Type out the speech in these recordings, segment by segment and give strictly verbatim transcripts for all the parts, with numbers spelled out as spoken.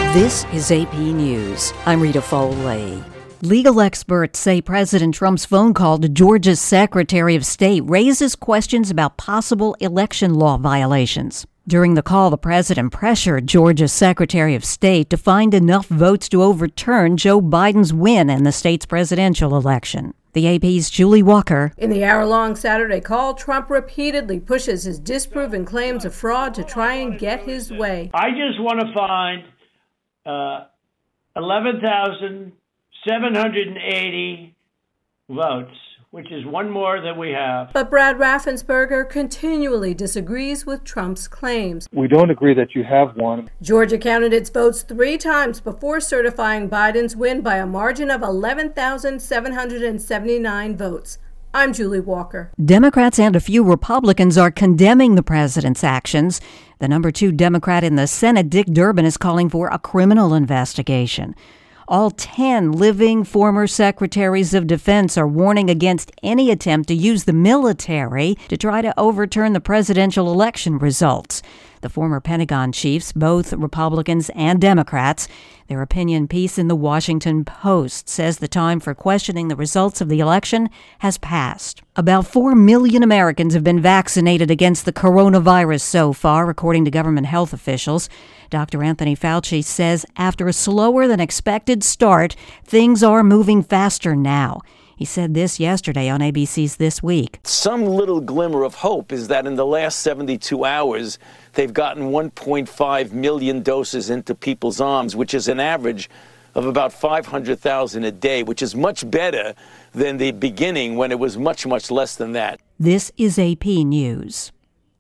This is A P News. I'm Rita Foley. Legal experts say President Trump's phone call to Georgia's Secretary of State raises questions about possible election law violations. During the call, the president pressured Georgia's Secretary of State to find enough votes to overturn Joe Biden's win in the state's presidential election. The A P's Julie Walker. In the hour-long Saturday call, Trump repeatedly pushes his disproven claims of fraud to try and get his way. I just want to find uh, eleven thousand seven hundred eighty votes, which is one more than we have. But Brad Raffensperger continually disagrees with Trump's claims. We don't agree that you have one. Georgia counted its votes three times before certifying Biden's win by a margin of eleven thousand seven hundred seventy-nine votes. I'm Julie Walker. Democrats and a few Republicans are condemning the president's actions. The number two Democrat in the Senate, Dick Durbin, is calling for a criminal investigation. All ten living former secretaries of defense are warning against any attempt to use the military to try to overturn the presidential election results. The former Pentagon chiefs, both Republicans and Democrats, their opinion piece in the Washington Post says the time for questioning the results of the election has passed. About four million Americans have been vaccinated against the coronavirus so far, according to government health officials. Doctor Anthony Fauci says after a slower than expected start, things are moving faster now. He said this yesterday on A B C's This Week. Some little glimmer of hope is that in the last seventy-two hours, they've gotten one point five million doses into people's arms, which is an average of about five hundred thousand a day, which is much better than the beginning when it was much, much less than that. This is A P News.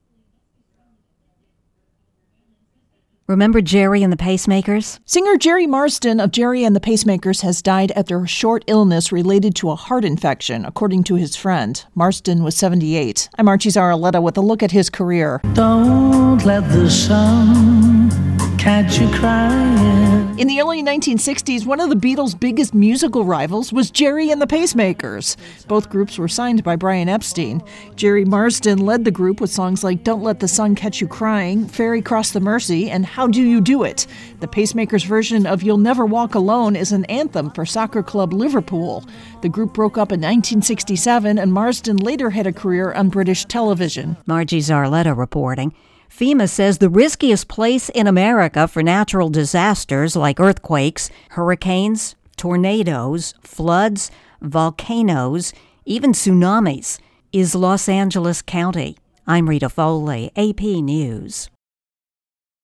Remember Jerry and the Pacemakers? Singer Jerry Marsden of Jerry and the Pacemakers has died after a short illness related to a heart infection, according to his friend. Marsden was seventy-eight. I'm Archie Zaraletta with a look at his career. Don't let the sun catch you crying. In the early nineteen sixties, one of the Beatles' biggest musical rivals was Jerry and the Pacemakers. Both groups were signed by Brian Epstein. Jerry Marsden led the group with songs like Don't Let the Sun Catch You Crying, Ferry Cross the Mersey, and How Do You Do It? The Pacemakers' version of You'll Never Walk Alone is an anthem for soccer club Liverpool. The group broke up in nineteen sixty-seven, and Marsden later had a career on British television. Margie Zarletta reporting. FEMA says the riskiest place in America for natural disasters like earthquakes, hurricanes, tornadoes, floods, volcanoes, even tsunamis is Los Angeles County. I'm Rita Foley, A P News.